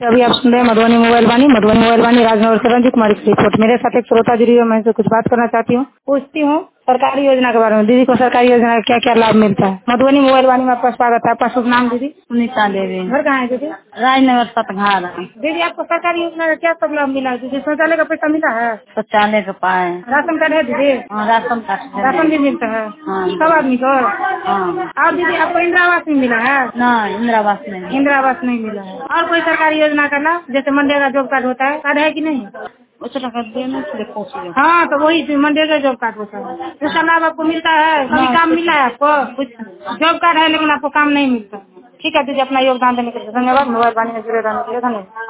अभी आप सुन रहे हैं मधुबनी मोबाइल वाणी राजनगर से रंजीत कुमारी की रिपोर्ट। मेरे साथ एक श्रोता जुड़ी है, मैं इनसे कुछ बात करना चाहती हूँ, पूछती हूँ सरकारी योजना के बारे में। दीदी को सरकारी योजना का क्या क्या लाभ मिलता है? मधुबनी मोबाइल वाणी में आपका स्वागत है। आपका शुभ नाम दीदी? सुनीता देवी, घर कहाँ है दीदी? राजनगर सतघार। दीदी आपको सरकारी योजना का क्या सब लाभ मिला है दीदी? शौचालय का पैसा मिला है? शौचालय का पाए। राशन कार्ड है दीदी? हाँ, राशन कार्ड राशन भी मिलता है हाँ। सब आदमी को? हाँ। और दीदी आपको इंदिरा आवास भी मिला है? नहीं, इंदिरा आवास नहीं। इंदिरा आवास नहीं मिला है। और कोई सरकारी योजना का लाभ जैसे मनरेगा जॉब कार्ड होता है, कार्ड है कि नहीं? उसका देना चाहिए। हाँ तो वही मनरेगा जॉब कार्ड होता है, उसका लाभ आपको मिलता है? कभी काम मिला है आपको? कुछ जॉब कार्ड है लेकिन आपको काम नहीं मिलता। ठीक है दीदी, अपना योगदान देने के लिए धन्यवाद। मोबाइल वाणी में जुड़े रहने के लिए धन्यवाद।